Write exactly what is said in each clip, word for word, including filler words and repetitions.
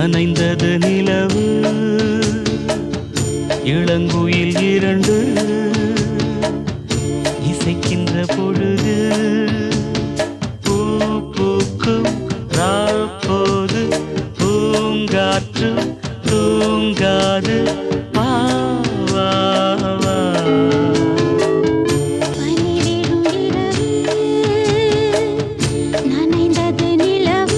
நனைந்தது நிலவு இளங்குயில் இரண்டு இசைக்கின்ற பொழுது பூ பூக்கும் ராப்போது பூங்காற்று தூங்காது வா வா வா நனைந்தது நிலவு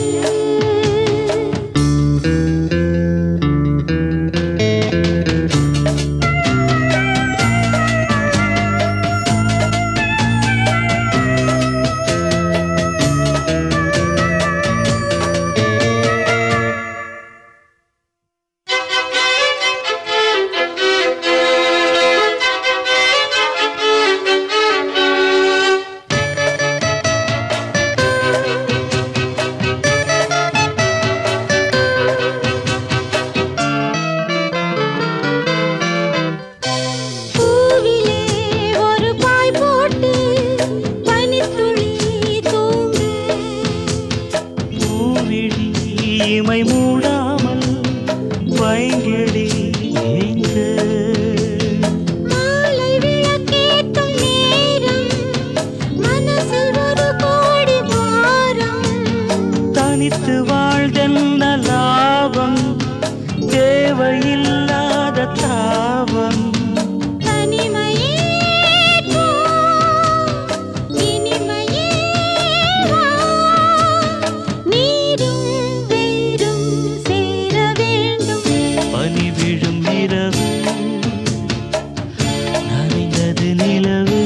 இமை மூடாமல் வைங்கிடி எங்க மாலை விளக்கேற்றும் நேரம் மனசில் ஒரு கோடி பாரம் தனித்து வாழ்தென்ன லாபம் தேவையில்லாத தாபம் நனைந்தது நிலவு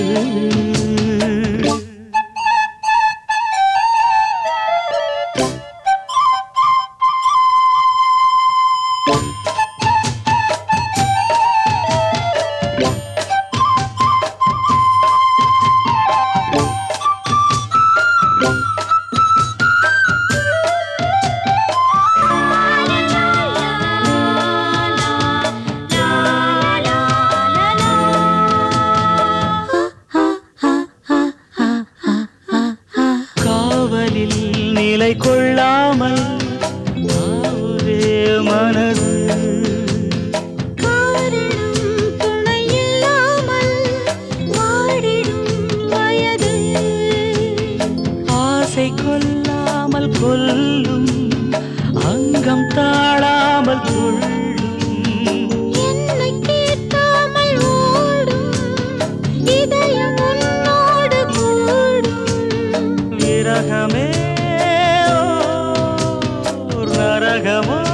நிலை கொள்ளாமல் ஒரே மனது காரணம் துணையில்லாமல் வாடிடும் வயது ஆசை கொல்லாமல் கொல்லும் அங்கம் தாழாமல் கொள்ளும் என்னை கேட்காமல் ஓடும் இதயம் உன்னோடு கூடும் விரகமே நரகமோ